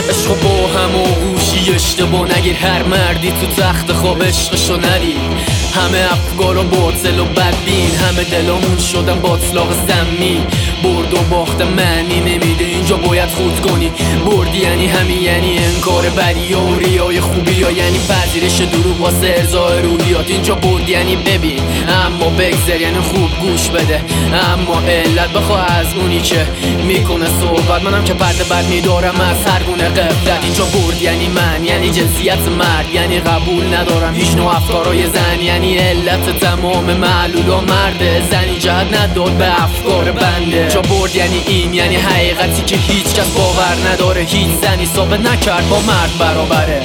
عشق با هم و گوشی اشتباه نگیر، هر مردی تو تخت خواب عشقشو ندید. همه افکار و باطل و بدبین، همه دلامون شدن باطلاق سمی. برد و باخت معنی نمیده، اینجا باید خود کنی. بردی یعنی همین، یعنی انکار بدی و ریای خوبی ها، یعنی پذیرش دروغ واسه ارضای روحیات. اینجا برد یعنی ببین اما بگذر، یعنی خوب گوش بده اما علت بخوا از اونی که میکنه صحبت. منم که پرده بد میدارم از هر گونه غفلت. اینجا برد یعنی من، یعنی جنسیت مرد، یعنی قبول ندارم هیچ نوع افکارای زن، یعنی علت تمام معلولا مرده. زنی جهت نداد به افکار بنده. جا برد یعنی این، یعنی حقیقتی که هیچ کس باور نداره. هیچ زنی ثابت نکرد با مرد برابره.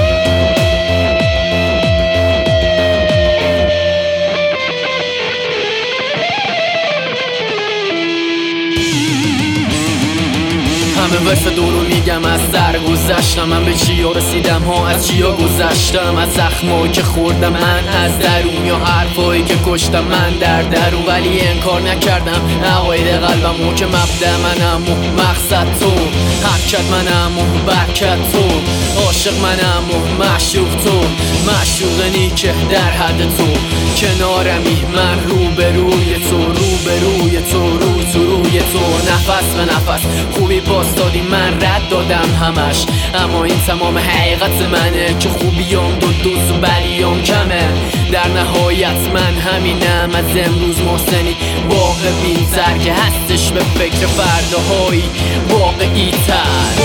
همه ورس دورو میگم از سر گذشتم، من به چیا رسیدم ها، از چیا گذشتم، از زخمایی که خوردم من از درون، یا حرفایی که کشتم من در درون. ولی انکار نکردم عقاید قلبم و که مبدأ منم و مقصد تو، حرکت منم و برکت تو، عاشق منم و معشوق تو، معشوقنی که در حد تو، کنارمی من روبروی تو، روبروی تو، رو تو روی تو، نفس به نفس خوبی باز دادی من رد دادم همش. اما این تمام حقیقت منه که خوبیام دوست و بدیام کمه. در نهایت من همینم، از امروز محسنی واقع بین‌تر که هستش به فکر فرداهایی واقعی تر.